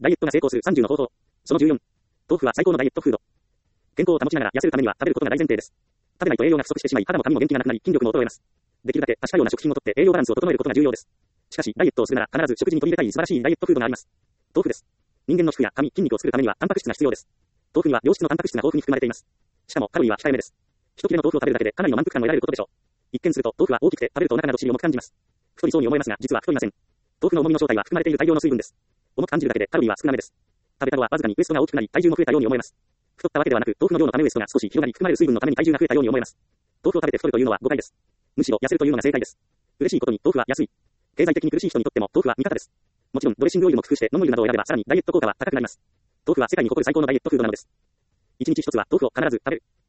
ダイエットが成功する30の方法。その14。豆腐は最高のダイエットフード。健康を保ちながら痩せるためには食べることが大前提です。食べないと栄養が不足してしまい、肌も髪も元気がなくなり、筋力も衰えます。できるだけ多種多様な食品をとって栄養バランスを整えることが重要です。しかし、ダイエットをするなら必ず食事に取り入れたい素晴らしいダイエットフードがあります。豆腐です。人間の皮膚や髪、筋肉を作るためにはタンパク質が必要です。豆腐には良質のタンパク質が豊富に含まれています。しかもカロリーは控えめです。一切れの豆腐を食べるだけでかなりの満腹感を得られることでしょう。一見すると豆腐は大きくて食べるとお腹など尻重く感じます。太りそうに思えますが、実は太りません。豆腐の重みの正体は含まれている大量の水分です。重く感じるだけでカロリーは少なめです。食べた後はわずかにウエストが大きくなり体重も増えたように思えます。太ったわけではなく、豆腐の量のためウエストが少し広がり含まれる水分のために体重が増えたように思えます。豆腐を食べて太るというのは誤解です。むしろ痩せるというのが正解です。嬉しいことに豆腐は安い。経済的に苦しい人にとっても豆腐は味方です。もちろんドレッシングオイルも工夫してノンオイルなどを選べばさらにダイエット効果は高くなります。豆腐は世界に誇る最高のダイエットフードなのです。一日一つは豆腐を必ず食べる。